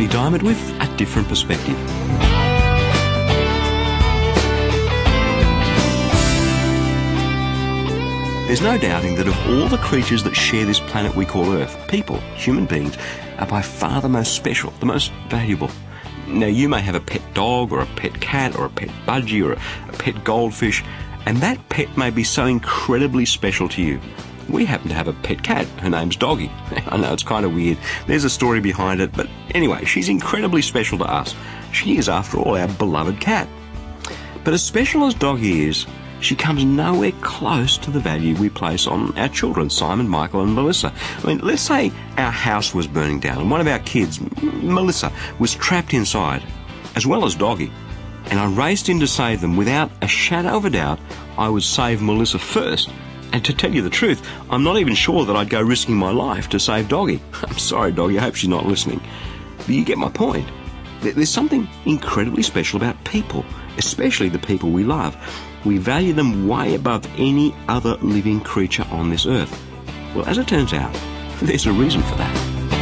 Andy Diamond with A Different Perspective. There's no doubting that of all the creatures that share this planet we call Earth, people, human beings, are by far the most special, the most valuable. Now, you may have a pet dog or a pet cat or a pet budgie or a pet goldfish, and that pet may be so incredibly special to you. We happen to have a pet cat. Her name's Doggy. I know, it's kind of weird. There's a story behind it, but anyway, she's incredibly special to us. She is, after all, our beloved cat. But as special as Doggy is, she comes nowhere close to the value we place on our children, Simon, Michael and Melissa. I mean, let's say our house was burning down and one of our kids, Melissa, was trapped inside, as well as Doggy. And I raced in to save them. Without a shadow of a doubt, I would save Melissa first. And to tell you the truth, I'm not even sure that I'd go risking my life to save Doggy. I'm sorry, Doggy, I hope she's not listening. But you get my point. There's something incredibly special about people, especially the people we love. We value them way above any other living creature on this earth. Well, as it turns out, there's a reason for that.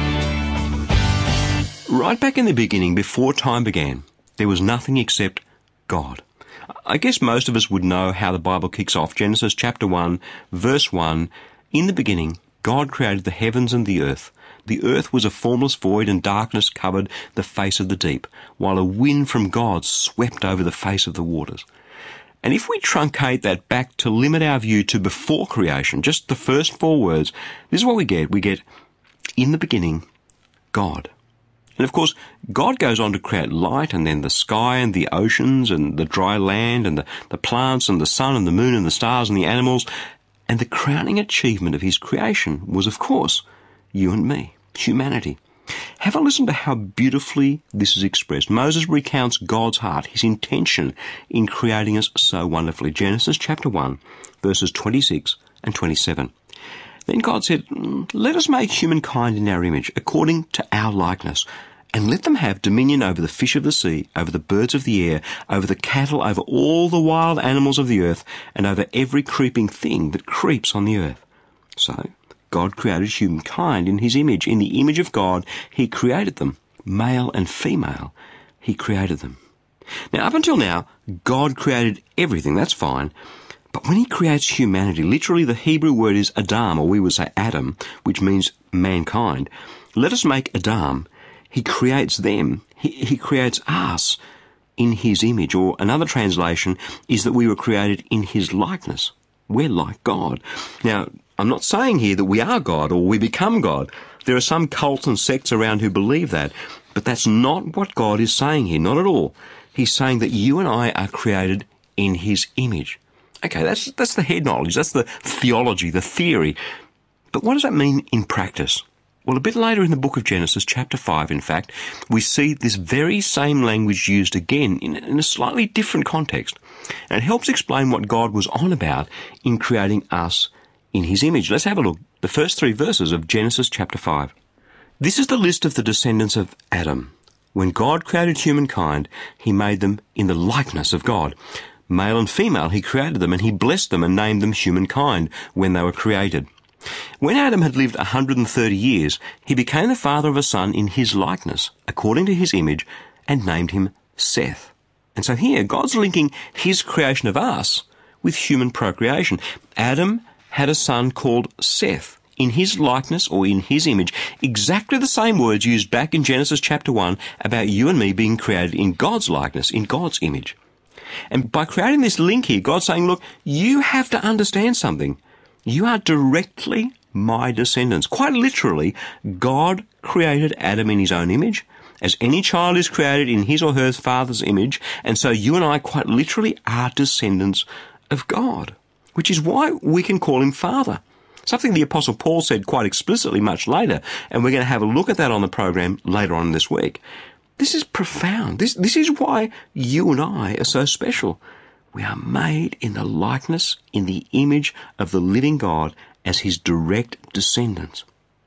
Right back in the beginning, before time began, there was nothing except God. I guess most of us would know how the Bible kicks off. Genesis chapter 1, verse 1. In the beginning, God created the heavens and the earth. The earth was a formless void, and darkness covered the face of the deep, while a wind from God swept over the face of the waters. And if we truncate that back to limit our view to before creation, just the first four words, this is what we get. We get, in the beginning, God. And of course, God goes on to create light, and then the sky and the oceans and the dry land and the plants and the sun and the moon and the stars and the animals. And the crowning achievement of his creation was, of course, you and me, humanity. Have a listen to how beautifully this is expressed. Moses recounts God's heart, his intention in creating us so wonderfully. Genesis chapter 1, verses 26 and 27. Then God said, "Let us make humankind in our image, according to our likeness, and let them have dominion over the fish of the sea, over the birds of the air, over the cattle, over all the wild animals of the earth, and over every creeping thing that creeps on the earth." So God created humankind in his image. In the image of God, he created them. Male and female, he created them. Now, up until now, God created everything. That's fine. But when he creates humanity, literally the Hebrew word is Adam, or we would say Adam, which means mankind. Let us make Adam. He creates them. He creates us in his image. Or another translation is that we were created in his likeness. We're like God. Now, I'm not saying here that we are God or we become God. There are some cults and sects around who believe that. But that's not what God is saying here, not at all. He's saying that you and I are created in his image. Okay, that's the head knowledge, that's the theology, the theory. But what does that mean in practice? Well, a bit later in the book of Genesis, chapter 5, in fact, we see this very same language used again in a slightly different context. And it helps explain what God was on about in creating us in his image. Let's have a look. The first 3 verses of Genesis chapter 5. This is the list of the descendants of Adam. When God created humankind, he made them in the likeness of God. Male and female, he created them, and he blessed them and named them humankind when they were created. When Adam had lived 130 years, he became the father of a son in his likeness, according to his image, and named him Seth. And so here, God's linking his creation of us with human procreation. Adam had a son called Seth, in his likeness or in his image. Exactly the same words used back in Genesis chapter 1 about you and me being created in God's likeness, in God's image. And by creating this link here, God's saying, look, you have to understand something. You are directly my descendants. Quite literally, God created Adam in his own image, as any child is created in his or her father's image, and so you and I quite literally are descendants of God, which is why we can call him Father. Something the Apostle Paul said quite explicitly much later, and we're going to have a look at that on the program later on this week. This is profound. This is why you and I are so special. We are made in the likeness, in the image of the living God as his direct descendants.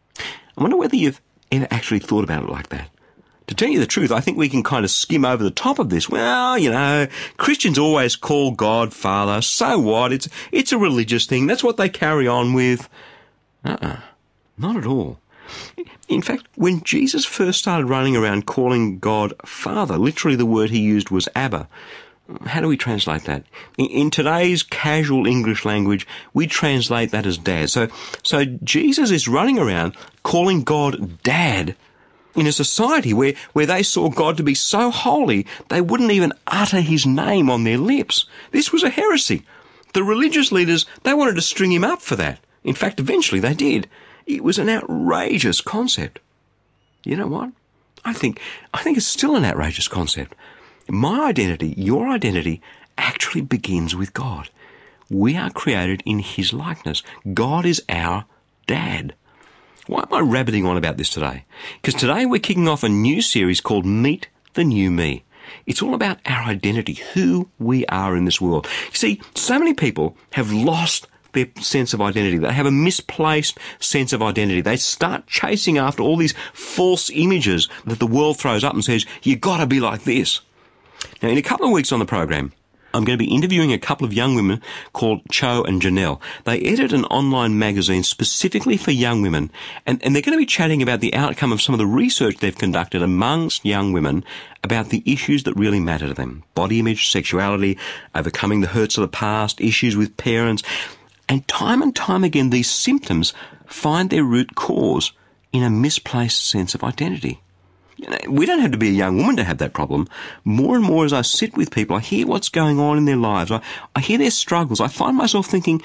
I wonder whether you've ever actually thought about it like that. To tell you the truth, I think we can kind of skim over the top of this. Well, you know, Christians always call God Father. So what? It's a religious thing. That's what they carry on with. Not at all. In fact, when Jesus first started running around calling God Father, literally the word he used was Abba. How do we translate that? In today's casual English language, we translate that as Dad. So Jesus is running around calling God Dad in a society where they saw God to be so holy, they wouldn't even utter his name on their lips. This was a heresy. The religious leaders, they wanted to string him up for that. In fact, eventually they did. It was an outrageous concept. You know what? I think it's still an outrageous concept. My identity, your identity, actually begins with God. We are created in his likeness. God is our Dad. Why am I rabbiting on about this today? Because today we're kicking off a new series called Meet the New Me. It's all about our identity, who we are in this world. You see, so many people have lost their sense of identity. They have a misplaced sense of identity. They start chasing after all these false images that the world throws up and says, you got to be like this. Now, in a couple of weeks on the program, I'm going to be interviewing a couple of young women called Cho and Janelle. They edit an online magazine specifically for young women, and they're going to be chatting about the outcome of some of the research they've conducted amongst young women about the issues that really matter to them. Body image, sexuality, overcoming the hurts of the past, issues with parents. And time again, these symptoms find their root cause in a misplaced sense of identity. You know, we don't have to be a young woman to have that problem. More and more as I sit with people, I hear what's going on in their lives. I hear their struggles. I find myself thinking,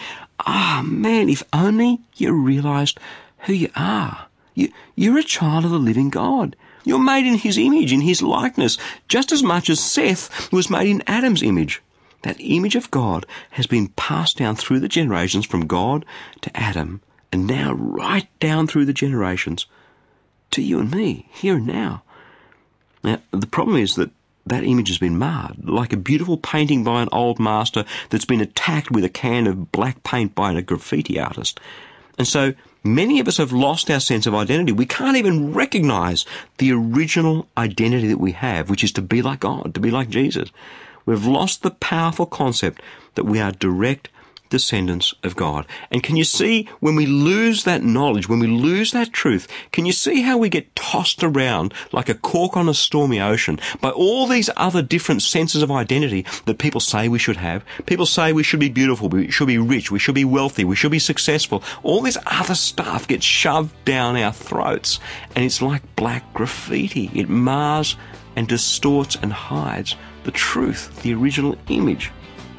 man, if only you realised who you are. You're a child of the living God. You're made in his image, in his likeness, just as much as Seth was made in Adam's image. That image of God has been passed down through the generations from God to Adam, and now right down through the generations to you and me, here and now. Now, the problem is that image has been marred, like a beautiful painting by an old master that's been attacked with a can of black paint by a graffiti artist. And so many of us have lost our sense of identity. We can't even recognise the original identity that we have, which is to be like God, to be like Jesus. We've lost the powerful concept that we are direct descendants of God. And can you see, when we lose that knowledge, when we lose that truth, can you see how we get tossed around like a cork on a stormy ocean by all these other different senses of identity that people say we should have? People say we should be beautiful, we should be rich, we should be wealthy, we should be successful. All this other stuff gets shoved down our throats, and it's like black graffiti. It mars and distorts and hides the truth, the original image.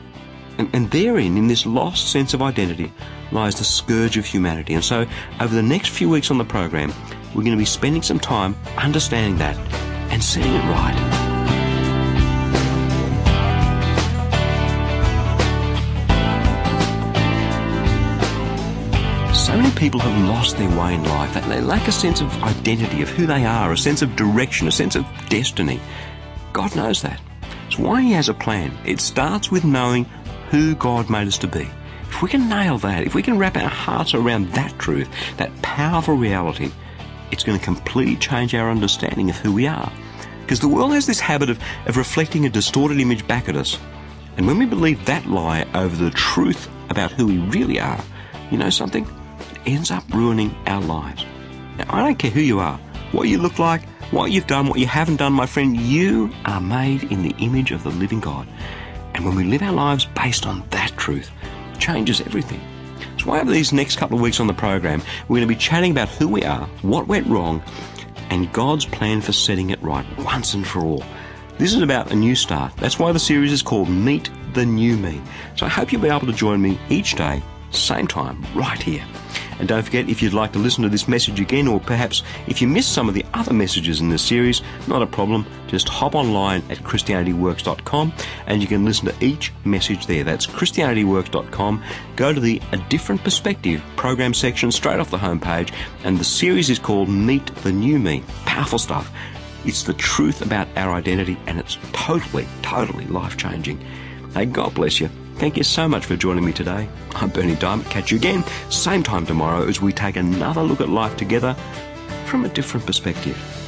And therein, in this lost sense of identity, lies the scourge of humanity. And so, over the next few weeks on the program, we're going to be spending some time understanding that and setting it right. So many people have lost their way in life. They lack a sense of identity, of who they are, a sense of direction, a sense of destiny. God knows that. It's why he has a plan. It starts with knowing who God made us to be. If we can nail that, if we can wrap our hearts around that truth, that powerful reality, it's going to completely change our understanding of who we are. Because the world has this habit of reflecting a distorted image back at us. And when we believe that lie over the truth about who we really are, you know something? It ends up ruining our lives. Now, I don't care who you are, what you look like, what you've done, what you haven't done, my friend, you are made in the image of the living God. And when we live our lives based on that truth, it changes everything. That's why over these next couple of weeks on the program, we're going to be chatting about who we are, what went wrong, and God's plan for setting it right once and for all. This is about a new start. That's why the series is called Meet the New Me. So I hope you'll be able to join me each day, same time, right here. And don't forget, if you'd like to listen to this message again, or perhaps if you missed some of the other messages in this series, not a problem. Just hop online at ChristianityWorks.com and you can listen to each message there. That's ChristianityWorks.com. Go to the A Different Perspective program section straight off the homepage, and the series is called Meet the New Me. Powerful stuff. It's the truth about our identity, and it's totally life-changing. Hey, God bless you. Thank you so much for joining me today. I'm Berni Dymet. Catch you again, same time tomorrow, as we take another look at life together from a different perspective.